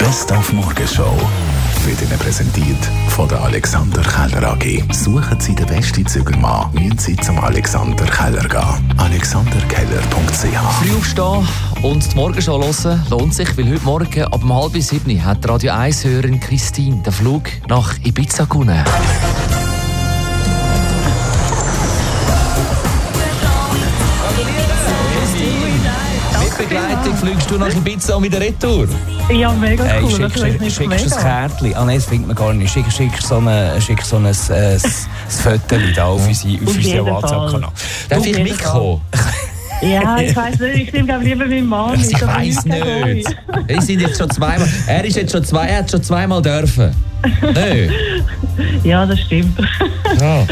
Best auf Morgenshow wird Ihnen präsentiert von der Alexander Keller AG. Suchen Sie den besten Zügelmann, müssen Sie zum Alexander Keller gehen. alexanderkeller.ch. Früh aufstehen und die Morgenshow hören lohnt sich, weil heute Morgen ab 6:30 hat Radio 1-Hörerin Christine den Flug nach Ibiza gewonnen. Mit Begleitung fliegst du nach Ibiza und wieder retour? Ja, mega cool. Schickst du ein Kärtchen? Ah nein, das findet man gar nicht. Schickst so ein Foto da auf unseren WhatsApp-Kanal. Darf ich mitkommen? Ja, ich weiss nicht. Ich nehme lieber meinen Mann mit. Ich weiss nicht. Wir sind jetzt schon zweimal. Er hat schon zweimal dürfen. Nö. Ja, das stimmt. Ja.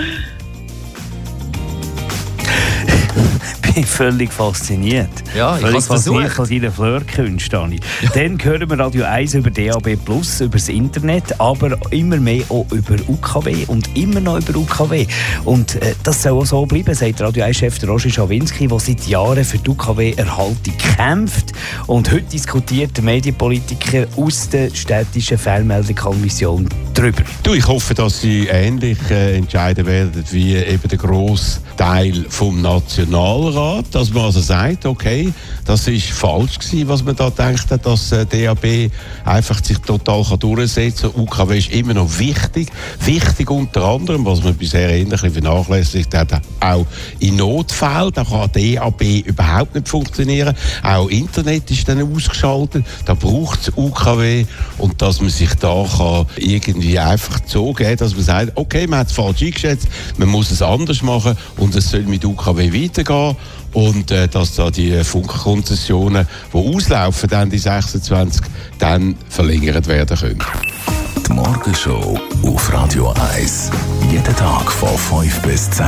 Ich bin völlig fasziniert. Ja, ich völlig hab's fasziniert versucht. von deinen Flirt-Künsten, Dani. Dann hören wir Radio 1 über DAB+, über das Internet, aber immer mehr auch über UKW und immer noch über UKW. Und das soll auch so bleiben, sagt Radio 1-Chef Roger Schawinski, der seit Jahren für die UKW-Erhaltung kämpft. Und heute diskutiert der Medienpolitiker aus der städtischen Fernmeldekommission darüber. Du, ich hoffe, dass Sie ähnlich entscheiden werden wie eben der grosse Teil vom Nationalrat, dass man also sagt, okay, das ist falsch gewesen, was man da denkt hat, dass DAB einfach sich total durchsetzen kann. UKW ist immer noch wichtig. Wichtig unter anderem, was man bisher ähnlich vernachlässigt hat, auch in Notfällen. Da kann DAB überhaupt nicht funktionieren. Auch Internet ist dann ausgeschaltet. Da braucht es UKW. Und dass man sich da kann irgendwie einfach so geben, dass man sagt, okay, man hat es falsch eingeschätzt, man muss es anders machen und es soll mit UKW weitergehen. Und dass da die Funkkonzessionen, die auslaufen, dann die 26, dann verlängert werden können. Die Morgenshow auf Radio 1. Jeden Tag von 5 bis 10.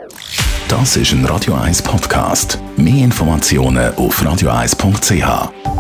Das ist ein Radio 1 Podcast. Mehr Informationen auf radio1.ch.